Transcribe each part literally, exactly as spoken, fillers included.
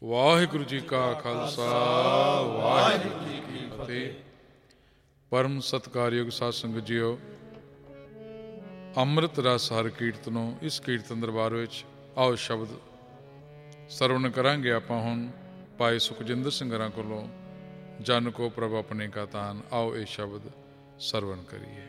वाहिगुरु जी का खालसा वाहिगुरु जी की फतेह। परम सत्कारयोग साध संगत जीओ, ਅੰਮ੍ਰਿਤ ਰਸ ਹਰ ਕੀਰਤਨੋਂ ਇਸ ਕੀਰਤਨ ਦਰਬਾਰ ਵਿੱਚ ਆਓ ਸ਼ਬਦ ਸਰਵਣ ਕਰਾਂਗੇ। ਆਪਾਂ ਹੁਣ ਭਾਈ ਸੁਖਜਿੰਦਰ ਸਿੰਘਰਾਂ ਕੋਲੋਂ ਜਨ ਕੋ ਪ੍ਰਭ ਆਪਣੇ ਕਾ ਤਾਨ, ਆਓ ਇਹ ਸ਼ਬਦ ਸਰਵਣ ਕਰੀਏ।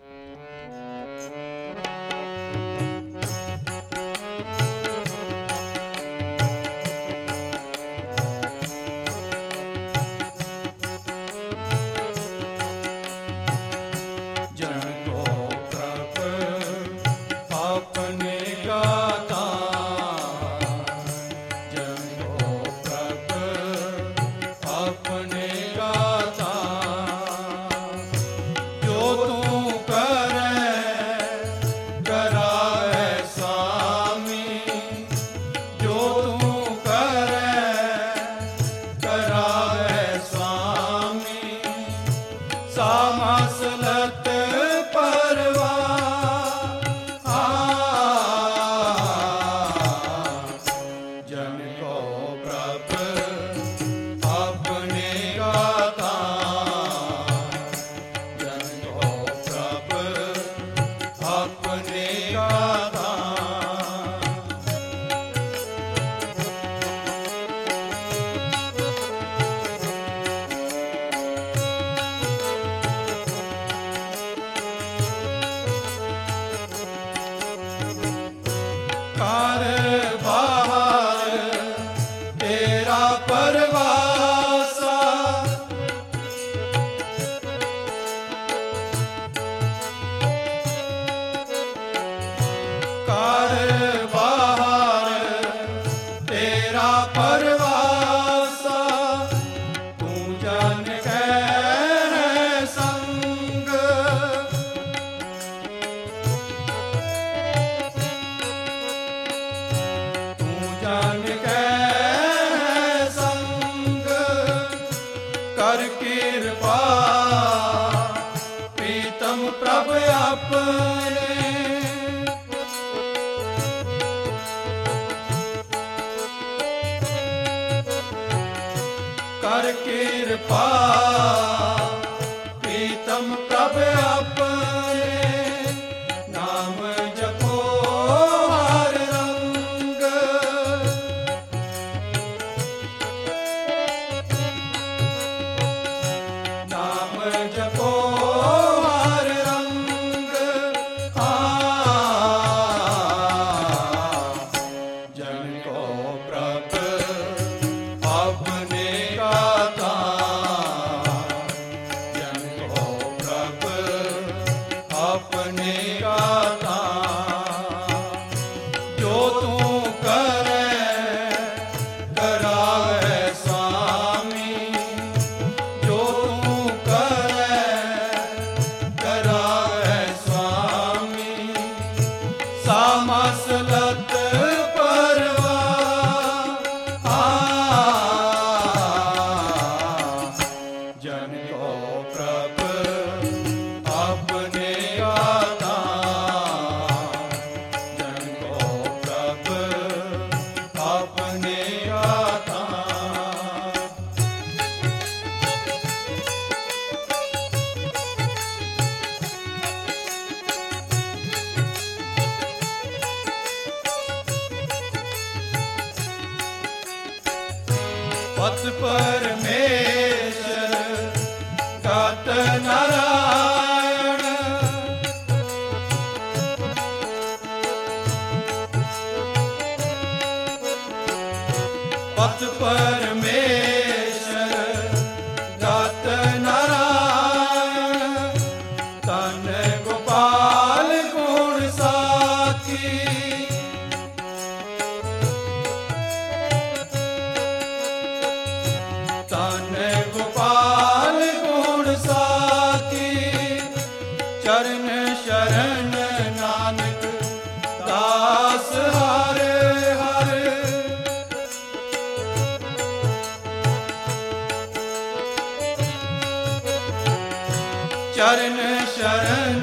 चरण शरण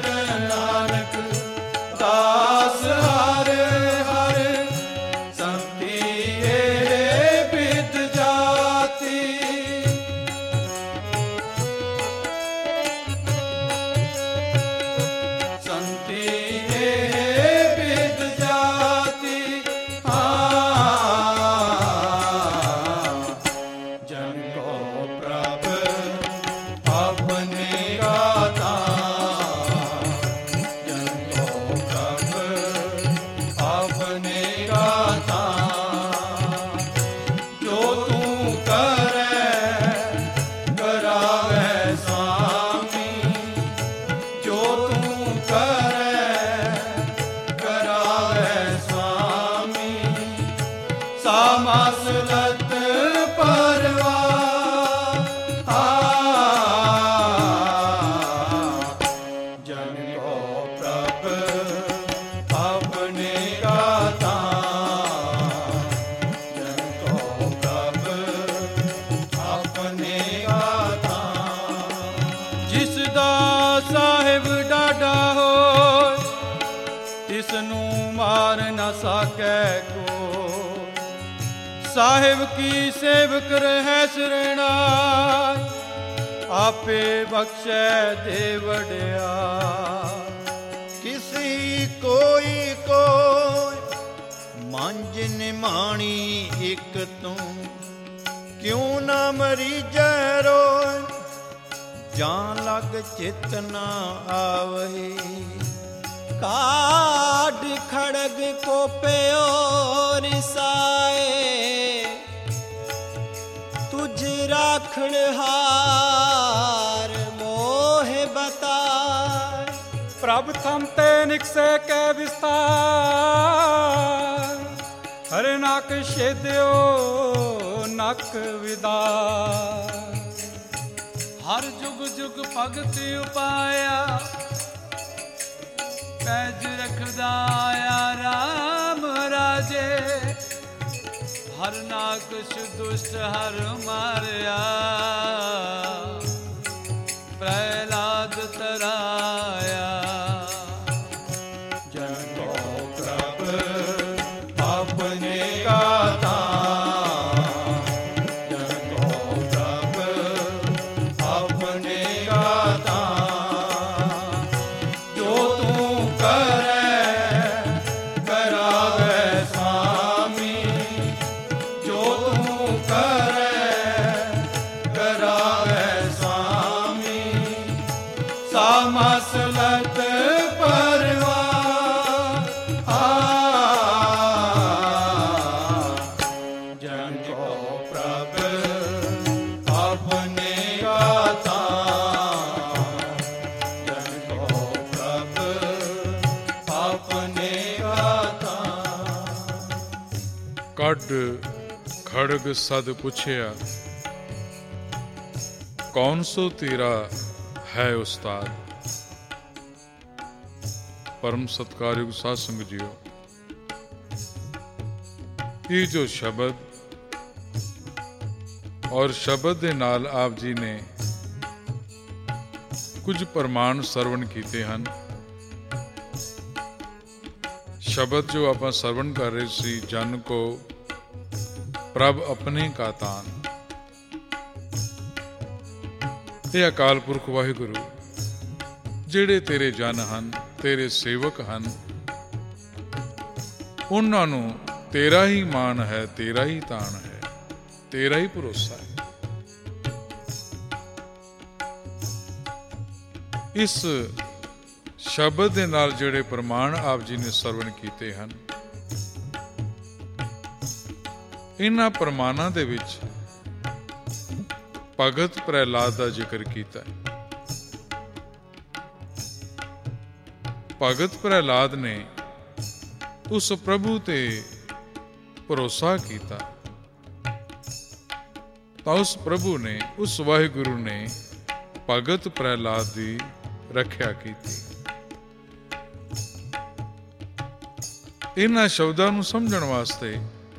नानक दास हरे हरे संति विद ਸਾਕੈ ਕੋ। ਸਾਹਿਬ ਕੀ ਸੇਵਕ ਰਹਿ ਸਰਣਾਈ, ਆਪੇ ਬਖਸ਼ੈ ਦੇ ਵਡਿਆ। ਕਿਸੀ ਕੋਈ ਕੋਈ ਮੰਜ ਨਿਮਾਣੀ ਇਕ ਤੂੰ, ਕਿਉਂ ਨਾ ਮਰੀਜੈ ਰੋਇ, ਜਾਂ ਲਗ ਚਿਤ ਨਾ ਆਵਹੀ। ਕਾਢ ਖੜਗ ਕੋਪਿਓ ਨਿਸਾਏ, ਤੁਝ ਰਾਖਣ ਹਾਰ ਮੋਹ ਬਤਾਏ। ਪ੍ਰਭ ਥਮ ਤੇ ਨਿਕਸੇ ਕੈ ਵਿਸਤਾਰ, ਹਰਿ ਨਕ ਛੇਦਿਓ ਨਕ ਵਿਦਾਰ। ਹਰ ਜੁਗ ਜੁਗ ਭਗਤ ਉਪਾਇਆ, ਪੈਜ ਰਖਦਾ ਆਇਆ ਰਾਮ ਰਾਜੇ। ਹਰ ਨਾਕਸ਼ ਦੁਸ਼ਟ ਹਰ ਮਾਰਿਆ, ਪ੍ਰਹਿਲਾਦ ਤਰਾਇਆ। ਜਨ ਕੋ ਪ੍ਰਭ ਆਪਣੇ ਕਾ ਤਾਨ, ਜਨ ਕੋ ਪ੍ਰਭ ਆਪਣੇ ਕਾ ਤਾਨ। ਜੋ ਤੂੰ ਕਰੈ ਕਰਾਵੈ ਸਾਮੀ, ਜੋ ਤੂੰ ਕਰੈ ਕਰਾਵੈ ਸਾਮੀ। ਸਾ ਮਸਲਤ ਪਰਵਾ ਜਨ ਕੋ ਪ੍ਰਭ ਆਪਣੇ ਕਾ ਤਾਨ, ਜਨ ਕੋ ਪ੍ਰਭ ਆਪਣੇ ਕਾ ਤਾਨ। ਕੱਢ ਖੜਗ ਸਦ ਪੁੱਛਿਆ, ਕੌਣ ਸੋ ਤੇਰਾ ਹੈ ਉਸਤਾਦ। ਪਰਮ ਸਤਿਕਾਰਯੋਗ ਸਾਧ ਸੰਗਤ ਜੀਓ, ਇਹ ਜੋ ਸ਼ਬਦ ਔਰ ਸ਼ਬਦ ਦੇ ਨਾਲ ਆਪ ਜੀ ਨੇ ਕੁਝ ਪ੍ਰਮਾਣ ਸਰਵਣ ਕੀਤੇ ਹਨ। ਸ਼ਬਦ ਜੋ ਆਪਾਂ ਸਰਵਣ ਕਰ ਰਹੇ ਸੀ, ਜਨ ਕੋ ਪ੍ਰਭ ਆਪਣੇ ਕਾ ਤਾਨ। ਇਹ ਅਕਾਲ ਪੁਰਖ ਵਾਹਿਗੁਰੂ ਜਿਹੜੇ ਤੇਰੇ ਜਨ ਹਨ, ਤੇਰੇ ਸੇਵਕ ਹਨ, ਉਹਨਾਂ ਨੂੰ ਤੇਰਾ ਹੀ ਮਾਣ ਹੈ, ਤੇਰਾ ਹੀ ਤਾਣ ਹੈ, ਤੇਰਾ ਹੀ ਭਰੋਸਾ ਹੈ। ਇਸ ਸ਼ਬਦ ਦੇ ਨਾਲ ਜਿਹੜੇ ਪ੍ਰਮਾਣ ਆਪ ਜੀ ਨੇ ਸਰਵਣ ਕੀਤੇ ਹਨ, ਇਹਨਾਂ ਪ੍ਰਮਾਣਾਂ ਦੇ ਵਿੱਚ ਭਗਤ ਪ੍ਰਹਿਲਾਦ ਦਾ ਜ਼ਿਕਰ ਕੀਤਾ ਹੈ। ਭਗਤ ਪ੍ਰਹਿਲਾਦ ਨੇ ਉਸ ਪ੍ਰਭੂ ਤੇ ਭਰੋਸਾ ਕੀਤਾ, ਤਾਂ ਉਸ ਪ੍ਰਭੂ ਨੇ, ਉਸ ਵਾਹਿਗੁਰੂ ਨੇ ਭਗਤ ਪ੍ਰਹਿਲਾਦ ਦੀ ਰੱਖਿਆ ਕੀਤੀ। ਇਹਨਾਂ ਸ਼ਬਦਾਂ ਨੂੰ ਸਮਝਣ ਵਾਸਤੇ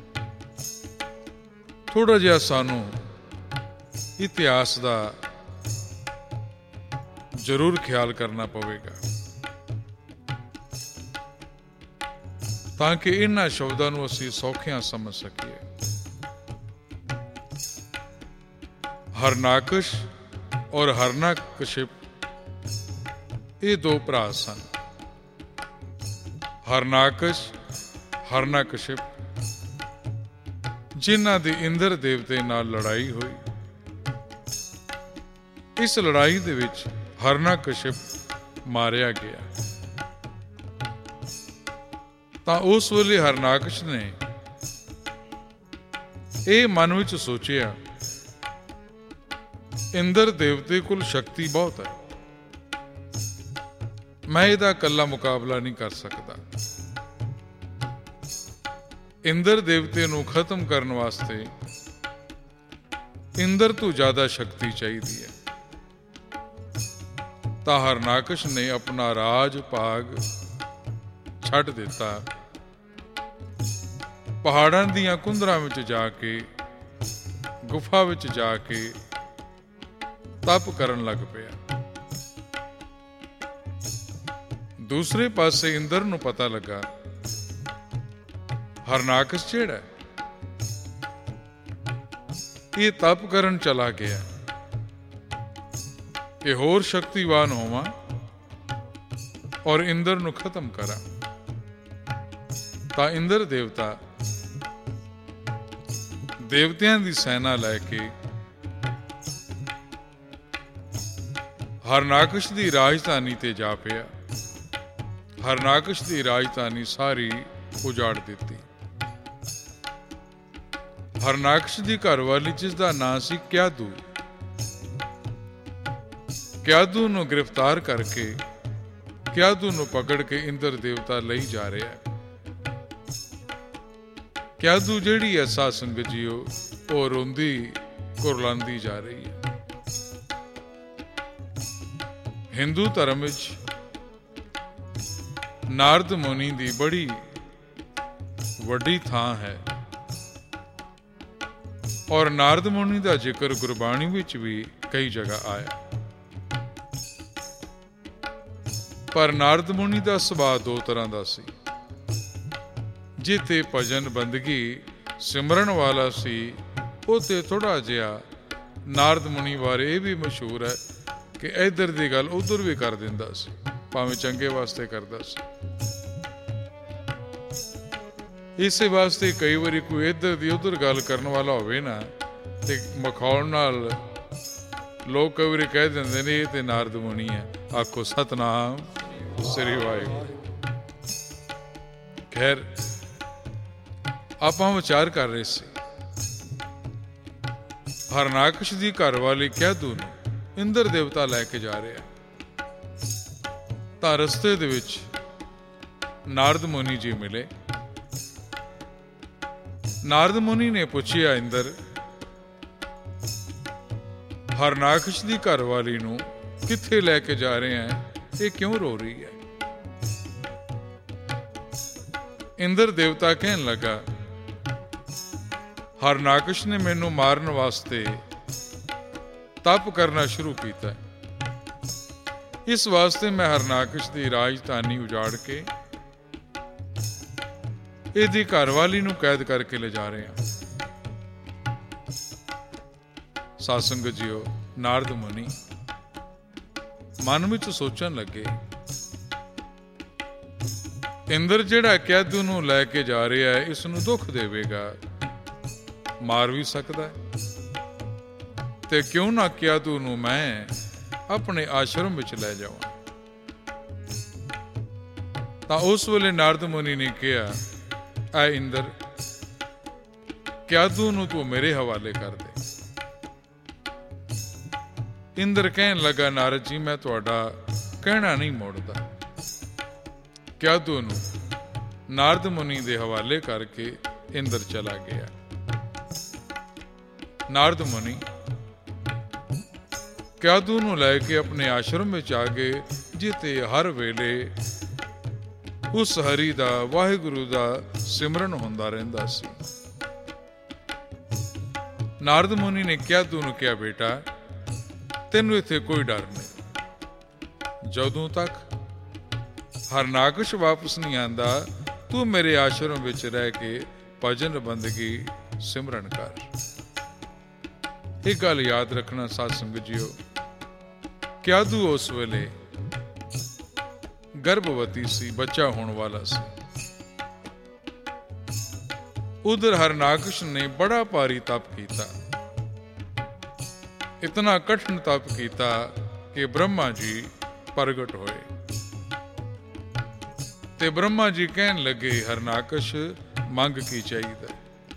ਥੋੜਾ ਜਿਹਾ ਸਾਨੂੰ ਇਤਿਹਾਸ ਦਾ ਜ਼ਰੂਰ ਖਿਆਲ ਕਰਨਾ ਪਵੇਗਾ, ਤਾਂ ਕਿ ਇਹਨਾਂ ਸ਼ਬਦਾਂ ਨੂੰ ਅਸੀਂ ਸੌਖਿਆਂ ਸਮਝ ਸਕੀਏ। ਹਰਨਾਕਸ਼ ਔਰ ਹਰਨਾਕਸ਼ਿਪ ਇਹ ਦੋ ਭਰਾ ਸਨ। ਹਰਨਾਕਸ਼, ਹਰਨਾਕਸ਼ਿਪ, ਜਿਨ੍ਹਾਂ ਦੀ ਇੰਦਰ ਦੇਵਤੇ ਨਾਲ ਲੜਾਈ ਹੋਈ। ਇਸ ਲੜਾਈ ਦੇ ਵਿੱਚ ਹਰਨਾਕਸ਼ਿਪ ਮਾਰਿਆ ਗਿਆ। ਤਾਂ ਉਸ ਵੇਲੇ ਹਰਨਾਕਸ਼ ਨੇ ਇਹ ਮਨ ਵਿੱਚ ਸੋਚਿਆ, ਇੰਦਰ ਦੇਵਤੇ ਕੋਲ ਸ਼ਕਤੀ ਬਹੁਤ ਹੈ, ਮੈਂ ਇਹਦਾ ਇਕੱਲਾ ਮੁਕਾਬਲਾ ਨਹੀਂ ਕਰ ਸਕਦਾ। ਇੰਦਰ ਦੇਵਤੇ ਨੂੰ ਖਤਮ ਕਰਨ ਵਾਸਤੇ ਇੰਦਰ ਤੋਂ ਜ਼ਿਆਦਾ ਸ਼ਕਤੀ ਚਾਹੀਦੀ ਹੈ। ਤਾਂ ਹਰਨਾਕਸ਼ ਨੇ ਆਪਣਾ ਰਾਜ ਭਾਗ ਛੱਡ ਦਿੱਤਾ, ਪਹਾੜਾਂ ਦੀਆਂ ਕੁੰਦਰਾਂ ਵਿੱਚ ਜਾ ਕੇ, ਗੁਫਾ ਵਿੱਚ ਜਾ ਕੇ ਤਪ ਕਰਨ ਲੱਗ ਪਿਆ। ਦੂਸਰੇ ਪਾਸੇ ਇੰਦਰ ਨੂੰ ਪਤਾ ਲੱਗਾ ਹਰਨਾਕਸ਼ ਜਿਹੜਾ ਇਹ ਤਪ ਕਰਨ ਚਲਾ ਗਿਆ ਕਿ ਹੋਰ ਸ਼ਕਤੀਵਾਨ ਹੋਵਾਂ ਔਰ ਇੰਦਰ ਨੂੰ ਖਤਮ ਕਰਾਂ। ਤਾਂ ਇੰਦਰ ਦੇਵਤਾ ਦੇਵਤਿਆਂ ਦੀ ਸੈਨਾ ਲੈ ਕੇ ਹਰਨਾਕਸ਼ ਦੀ ਰਾਜਧਾਨੀ ਤੇ ਜਾ ਪਿਆ। ਹਰਨਾਕਸ਼ ਦੀ ਰਾਜਧਾਨੀ ਸਾਰੀ ਉਜਾੜ ਦਿੱਤੀ। ਹਰਨਾਕਸ਼ ਦੀ ਘਰਵਾਲੀ, ਜਿਸ ਦਾ ਨਾਂ ਸੀ ਕਿਆਦੂ, ਕਿਆਦੂ ਨੂੰ ਗ੍ਰਿਫਤਾਰ ਕਰਕੇ ਕਿਆਦੂ ਨੂੰ ਪਕੜ ਕੇ ਇੰਦਰ ਦੇਵਤਾ ਲਈ ਜਾ ਰਿਹਾ ਹੈ। ਕਿਆਦੂ ਜਿਹੜੀ ਹੈ ਸਾਧ ਸੰਗਤ ਜੀਓ, ਉਹ ਰੋਂਦੀ ਕੁਰਲਾਉਂਦੀ ਜਾ ਰਹੀ ਹੈ। ਹਿੰਦੂ ਧਰਮ ਵਿੱਚ ਨਾਰਦ ਮੁਨੀ ਦੀ ਬੜੀ ਵੱਡੀ ਥਾਂ ਹੈ ਔਰ ਨਾਰਦ ਮੁਨੀ ਦਾ ਜ਼ਿਕਰ ਗੁਰਬਾਣੀ ਵਿੱਚ ਵੀ ਕਈ ਜਗ੍ਹਾ ਆਇਆ। ਪਰ ਨਾਰਦ ਮੁਨੀ ਦਾ ਸੁਭਾਅ ਦੋ ਤਰ੍ਹਾਂ ਦਾ ਸੀ। ਜਿੱਥੇ ਭਜਨ ਬੰਦਗੀ ਸਿਮਰਨ ਵਾਲਾ ਸੀ, ਉੱਥੇ ਥੋੜਾ ਜਿਹਾ ਨਾਰਦ ਮੁਨੀ ਬਾਰੇ ਇਹ ਵੀ ਮਸ਼ਹੂਰ ਹੈ ਕਿ ਇੱਧਰ ਦੀ ਗੱਲ ਉੱਧਰ ਵੀ ਕਰ ਦਿੰਦਾ ਸੀ, ਭਾਵੇਂ ਚੰਗੇ ਵਾਸਤੇ ਕਰਦਾ ਸੀ। ਇਸੇ ਵਾਸਤੇ ਕਈ ਵਾਰੀ ਕੋਈ ਇੱਧਰ ਦੀ ਉੱਧਰ ਗੱਲ ਕਰਨ ਵਾਲਾ ਹੋਵੇ ਨਾ, ਤੇ ਮਖੌਲ ਨਾਲ ਲੋਕ ਕਈ ਵਾਰੀ ਕਹਿ ਦਿੰਦੇ ਨੇ ਇਹ ਤੇ ਨਾਰਦ ਮੁਨੀ ਹੈ। ਆਖੋ ਸਤਨਾਮ ਸ੍ਰੀ ਵਾਹਿਗੁਰੂ। ਖੈਰ, ਆਪਾਂ ਵਿਚਾਰ ਕਰ ਰਹੇ ਸੀ ਹਰਨਾਕਸ਼ ਦੀ ਘਰਵਾਲੀ ਕਿਆਦੂ ਨੂੰ ਇੰਦਰ ਦੇਵਤਾ ਲੈ ਕੇ ਜਾ ਰਿਹਾ। ਤਾਂ ਰਸਤੇ ਦੇ ਵਿੱਚ ਨਾਰਦ ਮੁਨੀ ਜੀ ਮਿਲੇ। ਨਾਰਦ ਮੁਨੀ ਨੇ ਪੁੱਛਿਆ, ਇੰਦਰ, ਹਰਨਾਕਸ਼ ਦੀ ਘਰਵਾਲੀ ਨੂੰ ਕਿੱਥੇ ਲੈ ਕੇ ਜਾ ਰਹੇ ਹੈ? ਇਹ ਕਿਉਂ ਰੋ ਰਹੀ ਹੈ? ਇੰਦਰ ਦੇਵਤਾ ਕਹਿਣ ਲੱਗਾ, ਹਰਨਾਕਸ਼ ਨੇ ਮੈਨੂੰ ਮਾਰਨ ਵਾਸਤੇ ਤਪ ਕਰਨਾ ਸ਼ੁਰੂ ਕੀਤਾ। ਇਸ ਵਾਸਤੇ ਮੈਂ ਹਰਨਾਕਸ਼ ਦੀ ਰਾਜਧਾਨੀ ਉਜਾੜ ਕੇ ਇਹਦੀ ਘਰਵਾਲੀ ਨੂੰ ਕੈਦ ਕਰਕੇ ਲੈ ਜਾ ਰਹੇ ਹਾਂ। ਸਾਧ ਸੰਗਤ ਜੀਓ, ਨਾਰਦ ਮੁਨੀ ਮਨ ਵਿੱਚ ਸੋਚਣ ਲੱਗੇ, ਇੰਦਰ ਜਿਹੜਾ ਕਿਆਦੂ ਨੂੰ ਲੈ ਕੇ ਜਾ ਰਿਹਾ ਹੈ, ਇਸ ਨੂੰ ਦੁੱਖ ਦੇਵੇਗਾ, ਮਾਰ ਵੀ ਸਕਦਾ ਹੈ, ਤੇ ਕਿਉਂ ਨਾ ਕਿਆਦੂ ਨੂੰ ਮੈਂ ਆਪਣੇ ਆਸ਼ਰਮ ਵਿੱਚ ਲੈ ਜਾਵਾਂ। ਤਾਂ ਉਸ ਵੇਲੇ ਨਾਰਦ ਮੁਨੀ ਨੇ ਕਿਹਾ, ਐ ਇੰਦਰ, ਕਿਆਦੂ ਨੂੰ ਤੂੰ ਮੇਰੇ ਹਵਾਲੇ ਕਰ ਦੇ। ਇੰਦਰ ਕਹਿਣ ਲੱਗਾ, ਨਾਰਦ ਜੀ, ਮੈਂ ਤੁਹਾਡਾ ਕਹਿਣਾ ਨਹੀਂ ਮੋੜਦਾ। ਕਿਆਦੂ ਨੂੰ ਨਾਰਦ ਮੁਨੀ ਦੇ ਹਵਾਲੇ ਕਰਕੇ ਇੰਦਰ ਚਲਾ ਗਿਆ। ਨਾਰਦ ਮੁਨੀ ਕਿਆਦੂ ਨੂੰ ਲੈ ਕੇ ਆਪਣੇ ਆਸ਼ਰਮ ਵਿੱਚ ਆ ਗਏ, ਜਿੱਥੇ ਹਰ ਵੇਲੇ ਉਸ ਹਰੀ ਦਾ, ਵਾਹਿਗੁਰੂ ਦਾ ਸਿਮਰਨ ਹੁੰਦਾ ਰਹਿੰਦਾ ਸੀ। ਨਾਰਦ ਮੁਨੀ ਨੇ ਕਿਆਦੂ ਨੂੰ ਕਿਹਾ, ਬੇਟਾ, ਤੈਨੂੰ ਇੱਥੇ ਕੋਈ ਡਰ ਨਹੀਂ। ਜਦੋਂ ਤੱਕ ਹਰਨਾਕਸ਼ ਵਾਪਸ ਨਹੀਂ ਆਂਦਾ, ਤੂੰ ਮੇਰੇ ਆਸ਼ਰਮ ਵਿੱਚ ਰਹਿ ਕੇ ਭਜਨ ਬੰਦਗੀ ਸਿਮਰਨ ਕਰ। ਇਹ ਗੱਲ ਯਾਦ ਰੱਖਣਾ ਸਾਧ ਸੰਗਤ ਜੀਓ, ਕਿਆਦੂ ਉਸ ਵੇਲੇ ਗਰਭਵਤੀ ਸੀ, ਬੱਚਾ ਹੋਣ ਵਾਲਾ ਸੀ। ਉਧਰ ਹਰਨਾਕਸ਼ ਨੇ ਬੜਾ ਭਾਰੀ ਤਪ ਕੀਤਾ, ਇਤਨਾ ਕਠਿਨ ਤਪ ਕੀਤਾ ਕਿ ਬ੍ਰਹਮਾ ਜੀ ਪ੍ਰਗਟ ਹੋਏ। ਤੇ ਬ੍ਰਹਮਾ ਜੀ ਕਹਿਣ ਲੱਗੇ, ਹਰਨਾਕਸ਼, ਮੰਗ ਕੀ ਚਾਹੀਦਾ?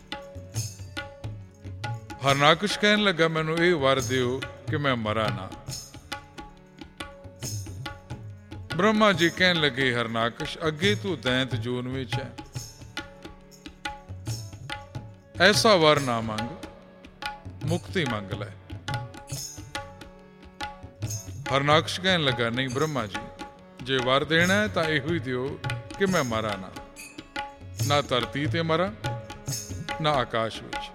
ਹਰਨਾਕਸ਼ ਕਹਿਣ ਲੱਗਾ, ਮੈਨੂੰ ਇਹ ਵਰ ਦਿਓ ਕਿ ਮੈਂ ਮਰਾਂ ਨਾ। ਬ੍ਰਹਮਾ ਜੀ ਕਹਿਣ ਲੱਗੇ, ਹਰਨਾਕਸ਼, ਅੱਗੇ ਤੂੰ ਦੈਂਤ ਜੂਨ ਵਿੱਚ ਹੈ, ਐਸਾ ਵਰ ਨਾ ਮੰਗ, ਮੁਕਤੀ ਮੰਗ ਲੈ। ਹਰਨਾਕਸ਼ ਕਹਿਣ ਲੱਗਾ, ਨਹੀਂ ਬ੍ਰਹਮਾ ਜੀ, ਜੇ ਵਰ ਦੇਣਾ ਹੈ ਤਾਂ ਇਹੋ ਹੀ ਦਿਓ ਕਿ ਮੈਂ ਮਰਾਂ ਨਾ, ਨਾ ਧਰਤੀ ਤੇ ਮਰਾਂ, ਨਾ ਆਕਾਸ਼ ਵਿੱਚ,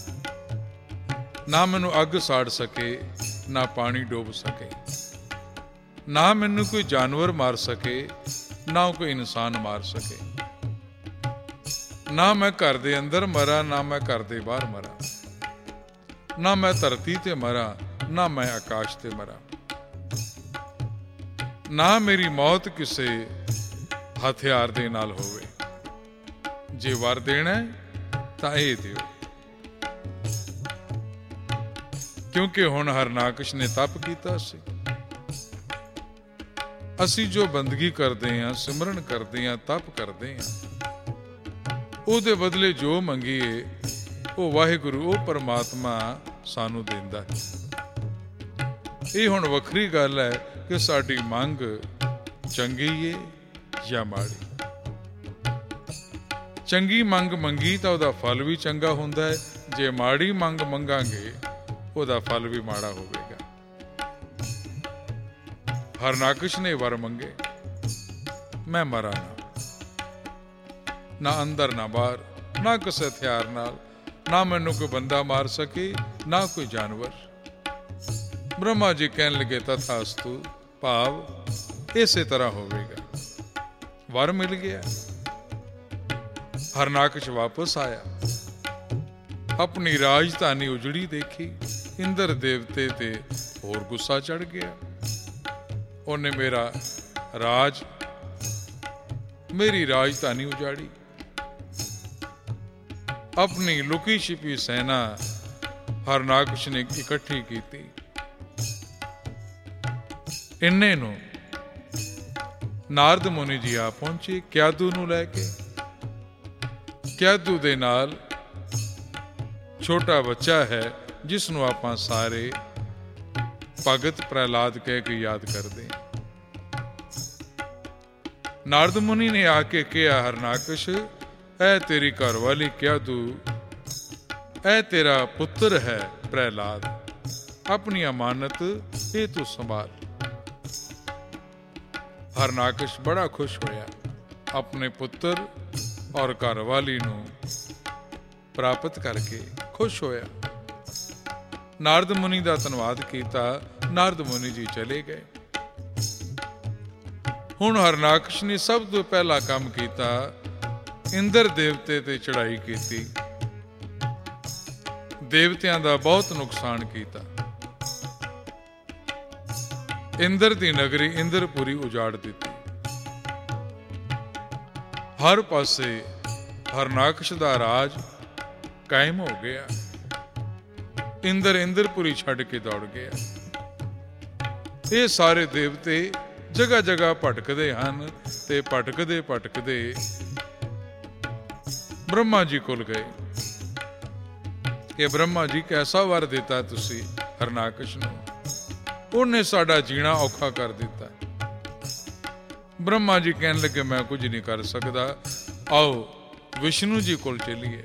ਨਾ ਮੈਨੂੰ ਅੱਗ ਸਾੜ ਸਕੇ, ਨਾ ਪਾਣੀ ਡੋਬ ਸਕੇ, ਨਾ ਮੈਨੂੰ ਕੋਈ ਜਾਨਵਰ ਮਾਰ ਸਕੇ, ਨਾ ਕੋਈ ਇਨਸਾਨ ਮਾਰ ਸਕੇ, ਨਾ ਮੈਂ ਘਰ ਦੇ ਅੰਦਰ ਮਰਾਂ, ਨਾ ਮੈਂ ਘਰ ਦੇ ਬਾਹਰ ਮਰਾਂ, ਨਾ ਮੈਂ ਧਰਤੀ ਤੇ ਮਰਾਂ, ਨਾ ਮੈਂ ਆਕਾਸ਼ ਤੇ ਮਰਾਂ, ਨਾ ਮੇਰੀ ਮੌਤ ਕਿਸੇ ਹਥਿਆਰ ਦੇ ਨਾਲ ਹੋਵੇ। ਜੇ ਵਰ ਦੇਣਾ ਤਾਂ ਇਹ ਦਿਓ। ਕਿਉਂਕਿ ਹੁਣ ਹਰਨਾਕਸ਼ ਨੇ ਤਪ ਕੀਤਾ ਸੀ। ਅਸੀਂ ਜੋ ਬੰਦਗੀ ਕਰਦੇ ਹਾਂ, ਸਿਮਰਨ ਕਰਦੇ ਹਾਂ, ਤਪ ਕਰਦੇ ਹਾਂ, ਉਹਦੇ ਬਦਲੇ ਜੋ ਮੰਗੀਏ ਉਹ ਵਾਹਿਗੁਰੂ, ਉਹ ਪਰਮਾਤਮਾ ਸਾਨੂੰ ਦਿੰਦਾ ਹੈ। ਇਹ ਹੁਣ ਵੱਖਰੀ ਗੱਲ ਹੈ ਕਿ ਸਾਡੀ ਮੰਗ ਚੰਗੀ ਏ ਜਾਂ ਮਾੜੀ। ਚੰਗੀ ਮੰਗ ਮੰਗੀ ਤਾਂ ਉਹਦਾ ਫਲ ਵੀ ਚੰਗਾ ਹੁੰਦਾ ਹੈ, ਜੇ ਮਾੜੀ ਮੰਗ ਮੰਗਾਂਗੇ ਉਹਦਾ ਫਲ ਵੀ ਮਾੜਾ ਹੋਵੇਗਾ। ਹਰਨਾਕਸ਼ ਨੇ ਵਰ ਮੰਗੇ, ਮੈਂ ਮਰਾਂ ਨਾ, ਨਾ ਅੰਦਰ ਨਾ ਬਾਹਰ, ਨਾ ਕਿਸੇ ਹਥਿਆਰ ਨਾਲ, ਨਾ ਮੈਨੂੰ ਕੋਈ ਬੰਦਾ ਮਾਰ ਸਕੇ, ਨਾ ਕੋਈ ਜਾਨਵਰ। ਬ੍ਰਹਮਾ ਜੀ ਕਹਿਣ ਲੱਗੇ ਤਥਾਸਤੂ, ਭਾਵ ਇਸੇ ਤਰ੍ਹਾਂ ਹੋਵੇਗਾ। ਵਰ ਮਿਲ ਗਿਆ। ਹਰਨਾਕਸ਼ ਵਾਪਸ ਆਇਆ, ਆਪਣੀ ਰਾਜਧਾਨੀ ਉਜੜੀ ਦੇਖੀ। ਇੰਦਰ ਦੇਵਤੇ ਤੇ ਹੋਰ ਗੁੱਸਾ ਚੜ ਗਿਆ। ਉਹਨੇ ਮੇਰਾ ਰਾਜ, ਮੇਰੀ ਰਾਜਧਾਨੀ ਉਜਾੜੀ। ਆਪਣੀ ਲੁਕੀ ਛਿਪੀ ਸੈਨਾ ਹਰਨਾਕਸ਼ ਨੇ ਇਕੱਠੀ ਕੀਤੀ। ਇੰਨੇ ਨੂੰ ਨਾਰਦ ਮੁਨੀ ਜੀ ਆ ਪਹੁੰਚੇ ਕਿਆਦੂ ਨੂੰ ਲੈ ਕੇ। ਕਿਆਦੂ ਦੇ ਨਾਲ ਛੋਟਾ ਬੱਚਾ ਹੈ ਜਿਸ ਨੂੰ ਆਪਾਂ ਸਾਰੇ ਭਗਤ ਪ੍ਰਹਿਲਾਦ ਕਹਿ ਕੇ ਯਾਦ ਕਰਦੇ। ਨਾਰਦ ਮੁਨੀ ਨੇ ਆ ਕੇ ਕਿਹਾ, ਹਰਨਾਕਸ਼, ਇਹ ਤੇਰੀ ਘਰਵਾਲੀ ਕਿਆਦੂ, ਇਹ ਤੇਰਾ ਪੁੱਤਰ ਹੈ ਪ੍ਰਹਿਲਾਦ, ਆਪਣੀ ਅਮਾਨਤ ਇਹ ਤੂੰ ਸੰਭਾਲ। ਹਰਨਾਕਸ਼ ਬੜਾ ਖੁਸ਼ ਹੋਇਆ, ਆਪਣੇ ਪੁੱਤਰ ਔਰ ਘਰਵਾਲੀ ਨੂੰ ਪ੍ਰਾਪਤ ਕਰਕੇ ਖੁਸ਼ ਹੋਇਆ। ਨਾਰਦ ਮੁਨੀ ਦਾ ਧੰਨਵਾਦ ਕੀਤਾ। ਨਾਰਦ ਮੁਨੀ ਜੀ ਚਲੇ ਗਏ। ਹੁਣ ਹਰਨਾਕਸ਼ ਨੇ ਸਭ ਤੋਂ ਪਹਿਲਾ ਕੰਮ ਕੀਤਾ, ਇੰਦਰ ਦੇਵਤੇ ਤੇ ਚੜ੍ਹਾਈ ਕੀਤੀ, ਦੇਵਤਿਆਂ ਦਾ ਬਹੁਤ ਨੁਕਸਾਨ ਕੀਤਾ। ਇੰਦਰ ਦੀ ਨਗਰੀ ਇੰਦਰਪੁਰੀ ਉਜਾੜ ਦਿੱਤੀ। ਹਰ ਪਾਸੇ ਹਰਨਾਕਸ਼ ਦਾ ਰਾਜ ਕਾਇਮ ਹੋ ਗਿਆ। ਇੰਦਰ ਇੰਦਰਪੁਰੀ ਛੱਡ ਕੇ ਦੌੜ ਗਿਆ। ਇਹ ਸਾਰੇ ਦੇਵਤੇ ਜਗ੍ਹਾ ਜਗ੍ਹਾ ਭਟਕਦੇ ਹਨ ਤੇ ਭਟਕਦੇ ਭਟਕਦੇ ਬ੍ਰਹਮਾ ਜੀ ਕੋਲ ਗਏ ਕਿ ਬ੍ਰਹਮਾ ਜੀ, ਕੈਸਾ ਵਰ ਦਿੱਤਾ ਤੁਸੀਂ ਹਰਨਾਕਸ਼ ਨੂੰ, ਉਹਨੇ ਸਾਡਾ ਜੀਣਾ ਔਖਾ ਕਰ ਦਿੱਤਾ। ਬ੍ਰਹਮਾ ਜੀ ਕਹਿਣ ਲੱਗੇ, ਮੈਂ ਕੁਝ ਨਹੀਂ ਕਰ ਸਕਦਾ, ਆਓ ਵਿਸ਼ਨੂੰ ਜੀ ਕੋਲ ਚੱਲੀਏ।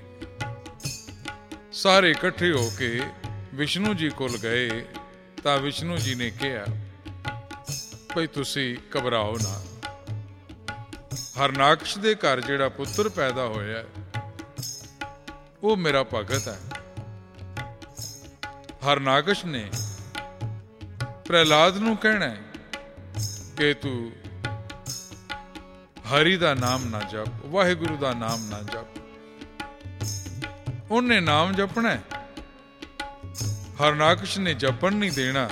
ਸਾਰੇ ਇਕੱਠੇ ਹੋ ਕੇ ਵਿਸ਼ਨੂੰ ਜੀ ਕੋਲ ਗਏ ਤਾਂ ਵਿਸ਼ਨੂੰ ਜੀ ਨੇ ਕਿਹਾ, ਭਈ ਤੁਸੀਂ ਘਬਰਾਓ ਨਾ, ਹਰਨਾਕਸ਼ ਦੇ ਘਰ ਜਿਹੜਾ ਪੁੱਤਰ ਪੈਦਾ ਹੋਇਆ ਉਹ ਮੇਰਾ ਭਗਤ ਹੈ। ਹਰਨਾਕਸ਼ ਨੇ ਪ੍ਰਹਿਲਾਦ ਨੂੰ ਕਹਿਣਾ ਕਿ ਤੂੰ ਹਰੀ ਦਾ ਨਾਮ ਨਾ ਜਪ, ਵਾਹਿਗੁਰੂ ਦਾ ਨਾਮ ਨਾ ਜਪ। ਉਹਨੇ ਨਾਮ ਜਪਣਾ, ਹਰਨਾਕਸ਼ ਨੇ ਜਪਣ ਨਹੀਂ ਦੇਣਾ।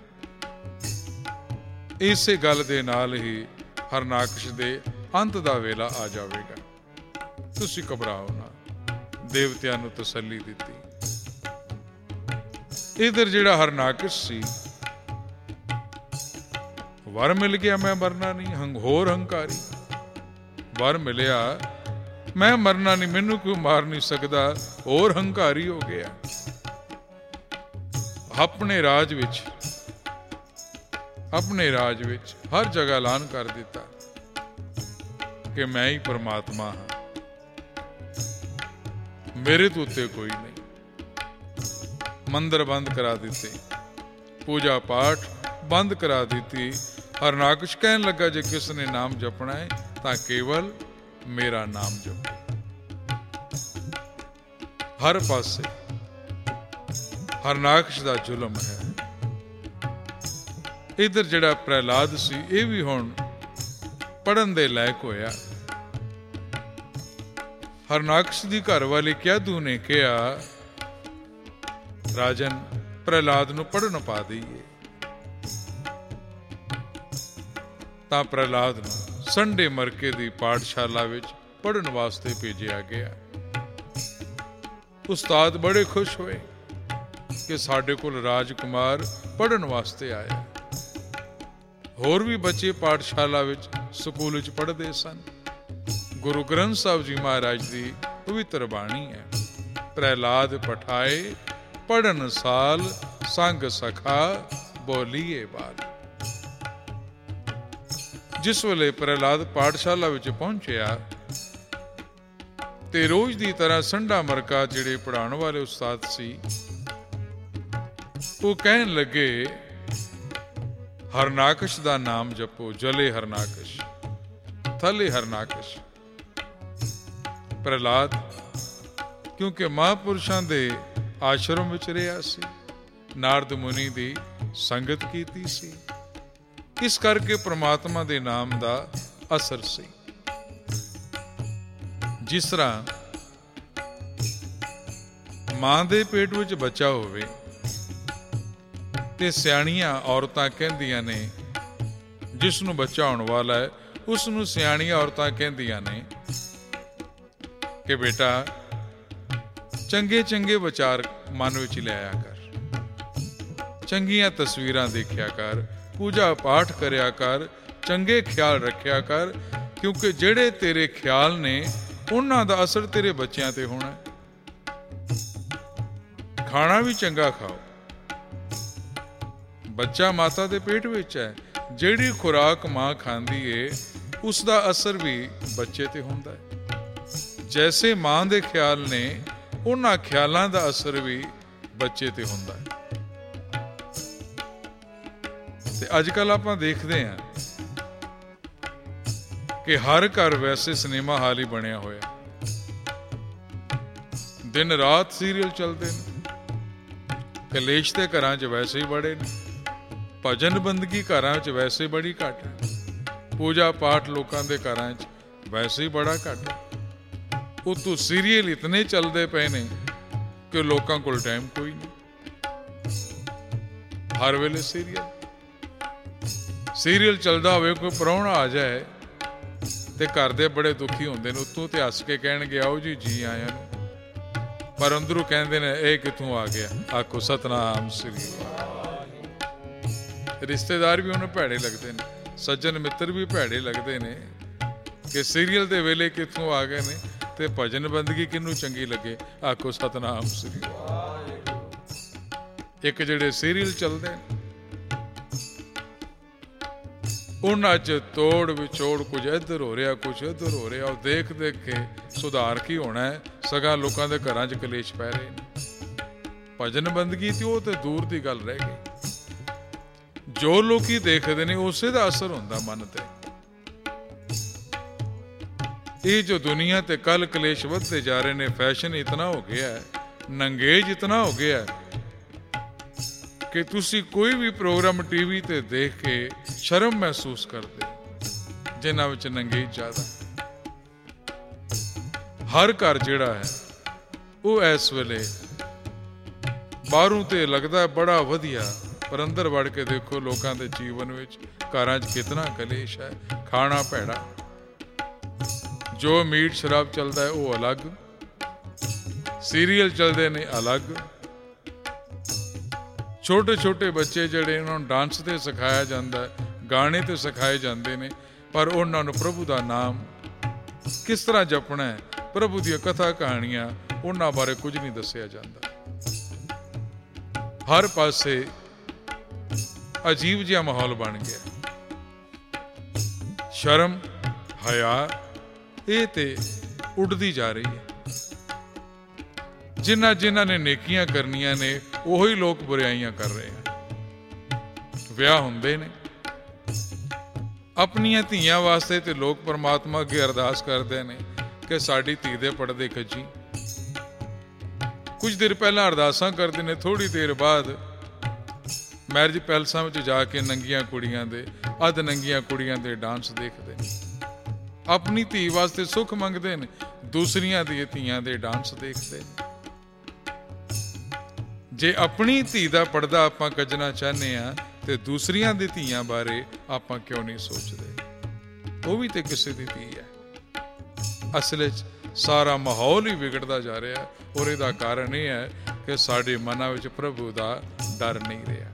ਇਸੇ ਗੱਲ ਦੇ ਨਾਲ ਹੀ ਹਰਨਾਕਸ਼ ਦੇ ਅੰਤ ਦਾ ਵੇਲਾ ਆ ਜਾਵੇਗਾ। ਤੁਸੀਂ ਘਬਰਾਓ ਨਾ, ਦੇਵਤਿਆਂ ਨੂੰ ਤਸੱਲੀ ਦਿੱਤੀ। ਇਧਰ ਜਿਹੜਾ ਹਰਨਾਕਸ਼ ਸੀ, ਵਰ ਮਿਲ ਗਿਆ, ਮੈਂ ਮਰਨਾ ਨਹੀਂ, ਹੰਗ ਹੋਰ ਹੰਕਾਰੀ। ਵਰ ਮਿਲਿਆ, ਮੈਂ ਮਰਨਾ ਨਹੀਂ, ਮੈਨੂੰ ਕੋਈ ਮਾਰ ਨਹੀਂ ਸਕਦਾ, ਹੋਰ ਹੰਕਾਰੀ ਹੋ ਗਿਆ। ਆਪਣੇ ਰਾਜ ਵਿੱਚ ਆਪਣੇ ਰਾਜ ਵਿੱਚ ਹਰ ਜਗ੍ਹਾ ਐਲਾਨ ਕਰ ਦਿੱਤਾ ਕਿ ਮੈਂ ਹੀ ਪਰਮਾਤਮਾ ਹਾਂ, ਮੇਰੇ ਤੋਂ ਉੱਤੇ ਕੋਈ ਨਹੀਂ। ਮੰਦਰ ਬੰਦ ਕਰਾ ਦਿੱਤੇ, ਪੂਜਾ ਪਾਠ ਬੰਦ ਕਰਾ ਦਿੱਤੀ। ਹਰਨਾਕਸ਼ ਕਹਿਣ ਲੱਗਾ, ਜੇ ਕਿਸ ਨੇ ਨਾਮ ਜਪਣਾ ਹੈ ਤਾਂ ਕੇਵਲ ਮੇਰਾ ਨਾਮ ਜਪੋ। ਹਰ ਪਾਸੇ ਹਰਨਾਕਸ਼ ਦਾ ਜ਼ੁਲਮ ਹੈ। ਇਧਰ ਜਿਹੜਾ ਪ੍ਰਹਿਲਾਦ ਸੀ, ਇਹ ਵੀ ਹੁਣ ਪੜਨ ਦੇ ਲਾਇਕ ਹੋਇਆ। ਹਰਨਾਕਸ਼ ਦੀ ਘਰ ਵਾਲੀ ਕਿਆਦੂ ਨੇ ਕਿਹਾ, ਰਾਜਨ ਪ੍ਰਹਿਲਾਦ ਨੂੰ ਪੜ੍ਹਨ ਪਾ ਦਈਏ। ਤਾਂ ਪ੍ਰਹਿਲਾਦ ਨੂੰ ਸੰਡੇ ਮਰਕੇ ਦੀ ਪਾਠਸ਼ਾਲਾ ਵਿੱਚ ਪੜ੍ਹਨ ਵਾਸਤੇ ਭੇਜਿਆ ਗਿਆ। ਉਸਤਾਦ ਬੜੇ ਖੁਸ਼ ਹੋਏ ਕਿ ਸਾਡੇ ਕੋਲ ਰਾਜਕੁਮਾਰ ਪੜ੍ਹਨ ਵਾਸਤੇ ਆਇਆ। ਹੋਰ ਵੀ ਬੱਚੇ ਪਾਠਸ਼ਾਲਾ ਵਿੱਚ, ਸਕੂਲ ਵਿੱਚ ਪੜ੍ਹਦੇ ਸਨ। ਗੁਰੂ ਗ੍ਰੰਥ ਸਾਹਿਬ ਜੀ ਮਹਾਰਾਜ ਦੀ ਪਵਿੱਤਰ ਬਾਣੀ ਹੈ, ਪ੍ਰਹਿਲਾਦ ਪਠਾਏ ਪੜ੍ਹਨ ਸਾਲ, ਸੰਗ ਸਖਾ ਬੋਲੀਏ ਬਾਲ। ਜਿਸ ਵੇਲੇ ਪ੍ਰਹਿਲਾਦ ਪਾਠਸ਼ਾਲਾ ਵਿੱਚ ਪਹੁੰਚਿਆ ਤੇ ਰੋਜ਼ ਦੀ ਤਰ੍ਹਾਂ ਸੰਡਾ ਮਰਕਾ ਜਿਹੜੇ ਪੜ੍ਹਾਉਣ ਵਾਲੇ ਉਸਤਾਦ ਸੀ, ਉਹ ਕਹਿਣ ਲੱਗੇ, ਹਰਨਾਕਸ਼ ਦਾ ਨਾਮ ਜਪੋ, ਜਲੇ ਹਰਨਾਕਸ਼, ਥਲੇ ਹਰਨਾਕਸ਼। ਪ੍ਰਹਿਲਾਦ ਕਿਉਂਕਿ ਮਹਾਂਪੁਰਸ਼ਾਂ ਦੇ ਆਸ਼ਰਮ ਵਿੱਚ ਰਿਹਾ ਸੀ, ਨਾਰਦ ਮੁਨੀ ਦੀ ਸੰਗਤ ਕੀਤੀ ਸੀ, ਇਸ ਕਰਕੇ ਪ੍ਰਮਾਤਮਾ ਦੇ ਨਾਮ ਦਾ ਅਸਰ ਸੀ। ਜਿਸ ਤਰ੍ਹਾਂ ਮਾਂ ਦੇ ਪੇਟ ਵਿੱਚ ਬੱਚਾ ਹੋਵੇ ਤੇ ਸਿਆਣੀਆਂ ਔਰਤਾਂ ਕਹਿੰਦੀਆਂ ਨੇ, ਜਿਸ ਨੂੰ ਬੱਚਾ ਹੋਣ ਵਾਲਾ ਹੈ ਉਸ ਨੂੰ ਸਿਆਣੀਆਂ ਔਰਤਾਂ ਕਹਿੰਦੀਆਂ ਨੇ ਕਿ ਬੇਟਾ ਚੰਗੇ ਚੰਗੇ ਵਿਚਾਰ ਮਨ ਵਿੱਚ ਲਿਆਇਆ ਕਰ, ਚੰਗੀਆਂ ਤਸਵੀਰਾਂ ਦੇਖਿਆ ਕਰ, ਪੂਜਾ ਪਾਠ ਕਰਿਆ ਕਰ, ਚੰਗੇ ਖਿਆਲ ਰੱਖਿਆ ਕਰ, ਕਿਉਂਕਿ ਜਿਹੜੇ ਤੇਰੇ ਖਿਆਲ ਨੇ ਉਹਨਾਂ ਦਾ ਅਸਰ ਤੇਰੇ ਬੱਚਿਆਂ ਤੇ ਹੋਣਾ। ਖਾਣਾ ਵੀ ਚੰਗਾ ਖਾਓ, ਬੱਚਾ ਮਾਤਾ ਦੇ ਪੇਟ ਵਿੱਚ ਹੈ, ਜਿਹੜੀ ਖੁਰਾਕ ਮਾਂ ਖਾਂਦੀ ਏ ਉਸ ਦਾ ਅਸਰ ਵੀ ਬੱਚੇ ਤੇ ਹੁੰਦਾ ਹੈ। ਜੈਸੇ ਮਾਂ ਦੇ ਖਿਆਲ ਨੇ, ਉਹਨਾਂ ਖਿਆਲਾਂ ਦਾ ਅਸਰ ਵੀ ਬੱਚੇ ਤੇ ਹੁੰਦਾ ਹੈ। ਤੇ ਅੱਜ ਕੱਲ ਆਪਾਂ ਦੇਖਦੇ ਹਾਂ ਕਿ ਹਰ ਘਰ ਵੈਸੇ ਸਿਨੇਮਾ ਹਾਲ ਹੀ ਬਣਿਆ ਹੋਇਆ, ਦਿਨ ਰਾਤ ਸੀਰੀਅਲ ਚੱਲਦੇ ਨੇ। ਕਲੇਸ਼ ਦੇ ਘਰਾਂ 'ਚ ਵੈਸੇ ਹੀ ਬੜੇ ਨੇ, ਭਜਨ ਬੰਦਗੀ ਘਰਾਂ 'ਚ ਵੈਸੇ ਬੜੀ ਘੱਟ ਹੈ, ਪੂਜਾ ਪਾਠ ਲੋਕਾਂ ਦੇ ਘਰਾਂ 'ਚ ਵੈਸੇ ਹੀ ਬੜਾ ਘੱਟ ਹੈ। ਉਤੋਂ ਸੀਰੀਅਲ ਇਤਨੇ ਚੱਲਦੇ ਪਏ ਨੇ ਕਿ ਲੋਕਾਂ ਕੋਲ ਟਾਈਮ ਕੋਈ ਨਹੀਂ। ਹਰ ਵੇਲੇ ਸੀਰੀਅਲ ਸੀਰੀਅਲ ਚੱਲਦਾ ਹੋਵੇ, ਕੋਈ ਪ੍ਰਾਹੁਣਾ ਆ ਜਾਏ ਤੇ ਘਰ ਦੇ ਬੜੇ ਦੁਖੀ ਹੁੰਦੇ ਨੇ, ਉੱਤੋਂ ਤੇ ਹੱਸ ਕੇ ਕਹਿਣਗੇ ਆਓ ਜੀ ਜੀ ਆਇਆਂ ਨੂੰ, ਪਰ ਅੰਦਰੋਂ ਕਹਿੰਦੇ ਨੇ ਇਹ ਕਿੱਥੋਂ ਆ ਗਿਆ, ਆਖੋ ਸਤਨਾਮ ਸ੍ਰੀ ਵਾਹਿਗੁਰੂ। ਰਿਸ਼ਤੇਦਾਰ ਵੀ ਉਹਨੂੰ ਭੈੜੇ ਲੱਗਦੇ ਨੇ, ਸੱਜਣ ਮਿੱਤਰ ਵੀ ਭੈੜੇ ਲੱਗਦੇ ਨੇ ਕਿ ਸੀਰੀਅਲ ਦੇ ਵੇਲੇ ਕਿੱਥੋਂ ਆ ਗਏ ਨੇ, ਤੇ ਭਜਨ ਬੰਦਗੀ ਕਿਹਨੂੰ ਚੰਗੀ ਲੱਗੇ, ਆਖੋ ਸਤਨਾਮ ਸ੍ਰੀ ਵਾਹਿਗੁਰੂ। ਇੱਕ ਜਿਹੜੇ ਸੀਰੀਅਲ ਚੱਲਦੇ ਨੇ ਉਹਨਾਂ 'ਚ ਤੋੜ ਵਿਛੋੜ, ਕੁਝ ਇੱਧਰ ਹੋ ਰਿਹਾ ਕੁਝ ਇੱਧਰ ਹੋ ਰਿਹਾ, ਉਹ ਦੇਖ ਦੇਖ ਕੇ ਸੁਧਾਰ ਕੀ ਹੋਣਾ ਹੈ, ਸਗੋਂ ਲੋਕਾਂ ਦੇ ਘਰਾਂ 'ਚ ਕਲੇਸ਼ ਪੈ ਰਹੇ ਨੇ। ਭਜਨ ਬੰਦਗੀ ਤੇ ਉਹ ਤੇ ਦੂਰ ਦੀ ਗੱਲ ਰਹਿ ਗਈ। ਜੋ ਲੋਕੀ ਦੇਖਦੇ ਨੇ ਉਸੇ ਦਾ ਅਸਰ ਹੁੰਦਾ ਮਨ ਤੇ। ਇਹ ਜੋ ਦੁਨੀਆ ਤੇ ਕੱਲ ਕਲੇਸ਼ ਵੱਧਦੇ ਜਾ ਰਹੇ ਨੇ, ਫੈਸ਼ਨ ਇਤਨਾ ਹੋ ਗਿਆ ਹੈ, ਨੰਗੇਜ ਇਤਨਾ ਹੋ ਗਿਆ ਹੈ ਕਿ ਤੁਸੀਂ ਕੋਈ ਵੀ ਪ੍ਰੋਗਰਾਮ ਟੀਵੀ ਤੇ ਦੇਖ ਕੇ ਸ਼ਰਮ ਮਹਿਸੂਸ ਕਰਦੇ, ਜਿਨ੍ਹਾਂ ਵਿੱਚ ਨੰਗੇਜ ਜ਼ਿਆਦਾ। ਹਰ ਘਰ ਜਿਹੜਾ ਹੈ ਉਹ ਇਸ ਵੇਲੇ ਬਾਹਰੋਂ ਤੇ ਲੱਗਦਾ ਬੜਾ ਵਧੀਆ, ਪਰ ਅੰਦਰ ਵੜ ਕੇ ਦੇਖੋ ਲੋਕਾਂ ਦੇ ਜੀਵਨ ਵਿੱਚ, ਘਰਾਂ 'ਚ ਕਿਤਨਾ ਕਲੇਸ਼ ਹੈ, ਖਾਣਾ ਭੈੜਾ। ਜੋ ਮੀਟ ਸ਼ਰਾਬ ਚੱਲਦਾ ਹੈ ਉਹ ਅਲੱਗ, ਸੀਰੀਅਲ ਚੱਲਦੇ ਨੇ ਅਲੱਗ। ਛੋਟੇ ਛੋਟੇ ਬੱਚੇ ਜਿਹੜੇ, ਉਹਨਾਂ ਨੂੰ ਡਾਂਸ ਤੇ ਸਿਖਾਇਆ ਜਾਂਦਾ, ਗਾਣੇ ਤੇ ਸਿਖਾਏ ਜਾਂਦੇ ਨੇ, ਪਰ ਉਹਨਾਂ ਨੂੰ ਪ੍ਰਭੂ ਦਾ ਨਾਮ ਕਿਸ ਤਰ੍ਹਾਂ ਜਪਣਾ ਹੈ, ਪ੍ਰਭੂ ਦੀਆਂ ਕਥਾ ਕਹਾਣੀਆਂ, ਉਹਨਾਂ ਬਾਰੇ ਕੁਝ ਨਹੀਂ ਦੱਸਿਆ ਜਾਂਦਾ। ਹਰ ਪਾਸੇ ਅਜੀਬ ਜਿਹਾ ਮਾਹੌਲ ਬਣ ਗਿਆ। ਸ਼ਰਮ ਹਯਾ ਇਹ ਤੇ ਉੱਡਦੀ ਜਾ ਰਹੀ ਹੈ। ਜਿਨ੍ਹਾਂ ਜਿਨ੍ਹਾਂ ਨੇ ਨੇਕੀਆਂ ਕਰਨੀਆਂ ਨੇ ਉਹੀ ਲੋਕ ਬੁਰਾਈਆਂ ਕਰ ਰਹੇ ਆ। ਵਿਆਹ ਹੁੰਦੇ ਨੇ, ਆਪਣੀਆਂ ਧੀਆਂ ਵਾਸਤੇ ਤੇ ਲੋਕ ਪਰਮਾਤਮਾ ਅੱਗੇ ਅਰਦਾਸ ਕਰਦੇ ਨੇ ਕਿ ਸਾਡੀ ਧੀ ਦੇ ਪਰਦੇ ਖਿੱਚੀ। ਕੁਝ ਦੇਰ ਪਹਿਲਾਂ ਅਰਦਾਸਾਂ ਕਰਦੇ ਨੇ, ਥੋੜੀ ਦੇਰ ਬਾਅਦ ਮੈਰਿਜ ਪੈਲਸਾਂ ਵਿੱਚ ਜਾ ਕੇ ਨੰਗੀਆਂ ਕੁੜੀਆਂ ਦੇ, ਅੱਧ ਨੰਗੀਆਂ ਕੁੜੀਆਂ ਦੇ ਡਾਂਸ ਦੇਖਦੇ ਨੇ। ਆਪਣੀ ਧੀ ਵਾਸਤੇ ਸੁੱਖ ਮੰਗਦੇ ਨੇ, ਦੂਸਰੀਆਂ ਦੀਆਂ ਧੀਆਂ ਦੇ ਡਾਂਸ ਦੇਖਦੇ ਨੇ। ਜੇ ਆਪਣੀ ਧੀ ਦਾ ਪਰਦਾ ਆਪਾਂ ਕੱਜਣਾ ਚਾਹੁੰਦੇ ਹਾਂ ਤੇ ਦੂਸਰੀਆਂ ਦੀ ਧੀਆਂ ਬਾਰੇ ਆਪਾਂ ਕਿਉਂ ਨਹੀਂ ਸੋਚਦੇ? ਉਹ ਵੀ ਤੇ ਕਿਸੇ ਦੀ ਧੀ ਹੈ। ਅਸਲ ਵਿੱਚ ਸਾਰਾ ਮਾਹੌਲ ਹੀ ਵਿਗੜਦਾ ਜਾ ਰਿਹਾ, ਔਰ ਇਹਦਾ ਕਾਰਨ ਇਹ ਹੈ ਕਿ ਸਾਡੇ ਮਨਾਂ ਵਿੱਚ ਪ੍ਰਭੂ ਦਾ ਡਰ ਨਹੀਂ ਰਿਹਾ।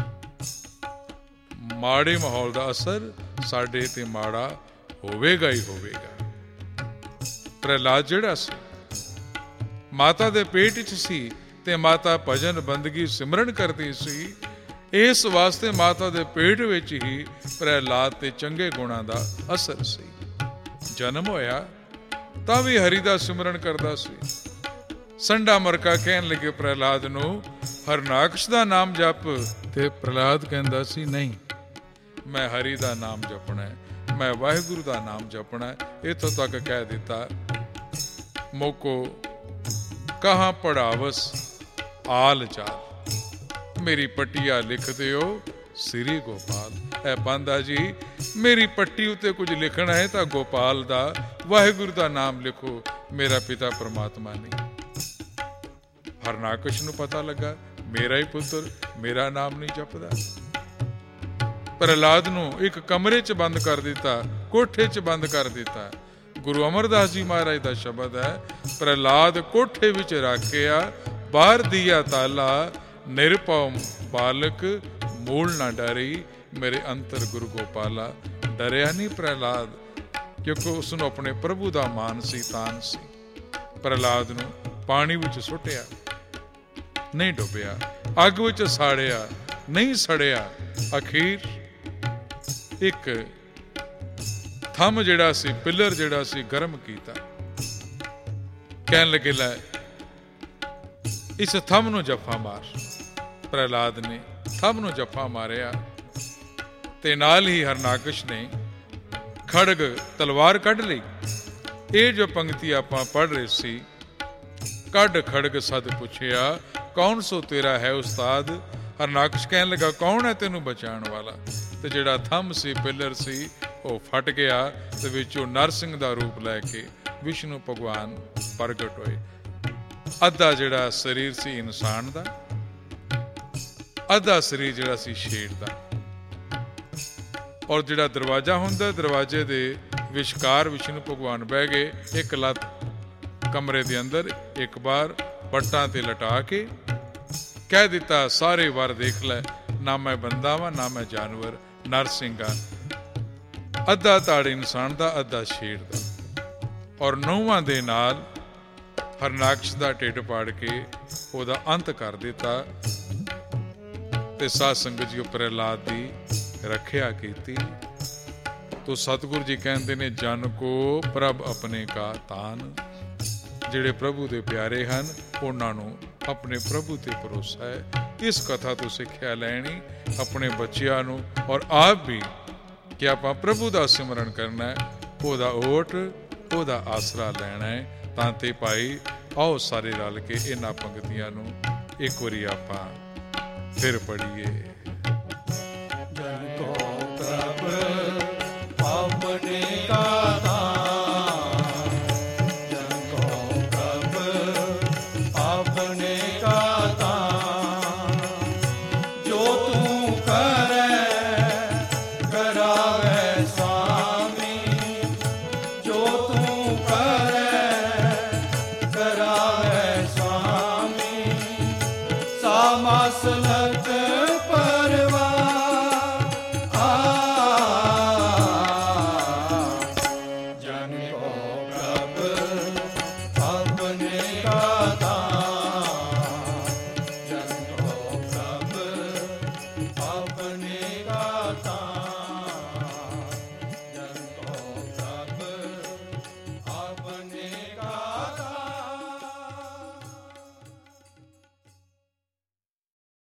ਮਾੜੇ ਮਾਹੌਲ ਦਾ ਅਸਰ ਸਾਡੇ ਤੇ ਮਾੜਾ ਹੋਵੇਗਾ ਹੀ ਹੋਵੇਗਾ। ਪ੍ਰਹਿਲਾਦ ਜਿਹੜਾ ਸੀ ਮਾਤਾ ਦੇ ਪੇਟ ਵਿੱਚ ਸੀ ਤੇ ਮਾਤਾ ਭਜਨ ਬੰਦਗੀ ਸਿਮਰਨ ਕਰਦੀ ਸੀ, ਇਸ ਵਾਸਤੇ ਮਾਤਾ ਦੇ ਪੇਟ ਵਿੱਚ ਹੀ ਪ੍ਰਹਿਲਾਦ ਤੇ ਚੰਗੇ ਗੁਣਾਂ ਦਾ ਅਸਰ ਸੀ। ਜਨਮ ਹੋਇਆ ਤਾਂ ਵੀ ਹਰੀ ਦਾ ਸਿਮਰਨ ਕਰਦਾ ਸੀ। ਸੰਡਾ ਮਰਕਾ ਕਹਿਣ ਲੱਗੇ ਪ੍ਰਹਿਲਾਦ ਨੂੰ, ਹਰਨਾਕਸ਼ ਦਾ ਨਾਮ ਜਪ, ਤੇ ਪ੍ਰਹਿਲਾਦ ਕਹਿੰਦਾ ਸੀ ਨਹੀਂ, ਮੈਂ ਹਰੀ ਦਾ ਨਾਮ ਜਪਣਾ, ਮੈਂ ਵਾਹਿਗੁਰੂ ਦਾ ਨਾਮ ਜਪਣਾ। ਇੱਥੋਂ ਤੱਕ ਕਹਿ ਦਿੱਤਾ, ਮੋਕੋ ਕਹਾਂ ਪੜਾਵਸ ਆਲ ਚਾਲ, ਮੇਰੀ ਪੱਟੀਆ ਲਿਖ ਦਿਓ ਸ੍ਰੀ ਗੋਪਾਲ। ਇਹ ਬਾਂਦਾ ਜੀ, ਮੇਰੀ ਪੱਟੀ ਉੱਤੇ ਕੁਝ ਲਿਖਣਾ ਹੈ ਤਾਂ ਗੋਪਾਲ ਦਾ, ਵਾਹਿਗੁਰੂ ਦਾ ਨਾਮ ਲਿਖੋ, ਮੇਰਾ ਪਿਤਾ ਪਰਮਾਤਮਾ ਨਹੀਂ। ਹਰਨਾਕਸ਼ ਨੂੰ ਪਤਾ ਲੱਗਾ ਮੇਰਾ ਹੀ ਪੁੱਤਰ ਮੇਰਾ ਨਾਮ ਨਹੀਂ ਜਪਦਾ। ਪ੍ਰਹਿਲਾਦ ਨੂੰ ਇੱਕ ਕਮਰੇ 'ਚ ਬੰਦ ਕਰ ਦਿੱਤਾ, ਕੋਠੇ 'ਚ ਬੰਦ ਕਰ ਦਿੱਤਾ। ਗੁਰੂ ਅਮਰਦਾਸ ਜੀ ਮਹਾਰਾਜ ਦਾ ਸ਼ਬਦ ਹੈ, ਪ੍ਰਹਿਲਾਦ ਕੋਠੇ ਵਿੱਚ ਰੱਖਿਆ, ਬਾਹਰ ਦੀਆ ਤਾਲਾ, ਨਿਰਭਉ ਬਾਲਕ ਮੂਲ ਨਾ ਡਰੀ, ਮੇਰੇ ਅੰਤਰ ਗੁਰੂ ਗੋਪਾਲਾ। ਡਰਿਆ ਨਹੀਂ ਪ੍ਰਹਿਲਾਦ, ਕਿਉਂਕਿ ਉਸ ਨੂੰ ਆਪਣੇ ਪ੍ਰਭੂ ਦਾ ਮਾਨ ਸੀ, ਤਾਨ ਸੀ। ਪ੍ਰਹਿਲਾਦ ਨੂੰ ਪਾਣੀ ਵਿੱਚ ਸੁੱਟਿਆ, ਨਹੀਂ ਡੁੱਬਿਆ, ਅੱਗ ਵਿੱਚ ਸਾੜਿਆ, ਨਹੀਂ ਸੜਿਆ। ਅਖੀਰ ਇੱਕ ਥੰਮ ਜਿਹੜਾ ਸੀ, ਪਿੱਲਰ ਜਿਹੜਾ ਸੀ, ਗਰਮ ਕੀਤਾ। ਕਹਿਣ ਲੱਗੇ, ਲੈ ਇਸ ਥੰਮ ਨੂੰ ਜੱਫਾ ਮਾਰ। ਪ੍ਰਹਿਲਾਦ ਨੇ ਥੰਮ ਨੂੰ ਜੱਫਾ ਮਾਰਿਆ ਤੇ ਨਾਲ ਹੀ ਹਰਨਾਕਸ਼ ਨੇ ਖੜਗ ਤਲਵਾਰ ਕੱਢ ਲਈ। ਇਹ ਜੋ ਪੰਕਤੀ ਆਪਾਂ ਪੜ੍ਹ ਰਹੇ ਸੀ, ਕੱਢ ਖੜਗ ਸਦ ਪੁੱਛਿਆ, ਕੌਣ ਸੋ ਤੇਰਾ ਹੈ ਉਸਤਾਦ। ਹਰਨਾਕਸ਼ ਕਹਿਣ ਲੱਗਾ, ਕੌਣ ਹੈ ਤੈਨੂੰ ਬਚਾਉਣ ਵਾਲਾ? ਤੇ ਜਿਹੜਾ ਥੰਮ ਸੀ, ਪਿੱਲਰ ਸੀ, ਉਹ ਫਟ ਗਿਆ ਤੇ ਵਿੱਚੋਂ ਨਰਸਿੰਘ ਦਾ ਰੂਪ ਲੈ ਕੇ ਵਿਸ਼ਨੂੰ ਭਗਵਾਨ ਪ੍ਰਗਟ ਹੋਏ। ਅੱਧਾ ਜਿਹੜਾ ਸਰੀਰ ਸੀ ਇਨਸਾਨ ਦਾ, ਅੱਧਾ ਸਰੀਰ ਜਿਹੜਾ ਸੀ ਸ਼ੇਰ ਦਾ। ਔਰ ਜਿਹੜਾ ਦਰਵਾਜ਼ਾ ਹੁੰਦਾ, ਦਰਵਾਜ਼ੇ ਦੇ ਵਿਚਕਾਰ ਵਿਸ਼ਨੂੰ ਭਗਵਾਨ ਬਹਿ ਗਏ, ਇੱਕ ਲੱਤ ਕਮਰੇ ਦੇ ਅੰਦਰ, ਇੱਕ ਬਾਰ ਪੱਟਾਂ ਤੇ ਲਟਾ ਕੇ ਕਹਿ ਦਿੱਤਾ, ਸਾਰੇ ਵਾਰ ਦੇਖ ਲੈ, ਨਾ ਮੈਂ ਬੰਦਾ ਵਾਂ ਨਾ ਮੈਂ ਜਾਨਵਰ, ਨਰਸਿੰਘ ਆ। ਅੱਧਾ ਧੜ ਇਨਸਾਨ ਦਾ, ਅੱਧਾ ਸ਼ੇਰ ਦਾ। ਔਰ ਨਹੁੰਆਂ ਦੇ ਨਾਲ ਹਰਨਾਕਸ਼ ਦਾ ਢਿੱਡ ਪਾੜ ਕੇ ਉਹਦਾ ਅੰਤ ਕਰ ਦਿੱਤਾ। ਤੇ ਸਾਧ ਸੰਗਤ ਜੀ, ਪ੍ਰਹਿਲਾਦ ਦੀ ਰੱਖਿਆ ਕੀਤੀ। ਤੋ ਸਤਿਗੁਰੂ ਜੀ ਕਹਿੰਦੇ ਨੇ, ਜਨ ਕੋ ਪ੍ਰਭ ਆਪਣੇ ਕਾ ਤਾਨ। ਜਿਹੜੇ ਪ੍ਰਭੂ ਦੇ ਪਿਆਰੇ ਹਨ, ਉਹਨਾਂ ਨੂੰ ਆਪਣੇ ਪ੍ਰਭੂ ਤੇ ਭਰੋਸਾ ਹੈ। ਇਸ ਕਥਾ ਤੋਂ ਸਿੱਖਿਆ ਲੈਣੀ ਆਪਣੇ ਬੱਚਿਆਂ ਨੂੰ ਔਰ ਆਪ ਵੀ, ਕਿ ਆਪਾਂ ਪ੍ਰਭੂ ਦਾ ਸਿਮਰਨ ਕਰਨਾ ਹੈ, ਉਹਦਾ ਓਟ, ਉਹਦਾ ਆਸਰਾ ਲੈਣਾ ਹੈ। ਤਾਂ ਤੇ ਭਾਈ, ਆਓ ਸਾਰੇ ਰਲ ਕੇ ਇਹਨਾਂ ਪੰਕਤੀਆਂ ਨੂੰ ਇੱਕ ਵਾਰੀ ਆਪਾਂ ਫਿਰ ਪੜ੍ਹੀਏ। ਜਨ ਕੋ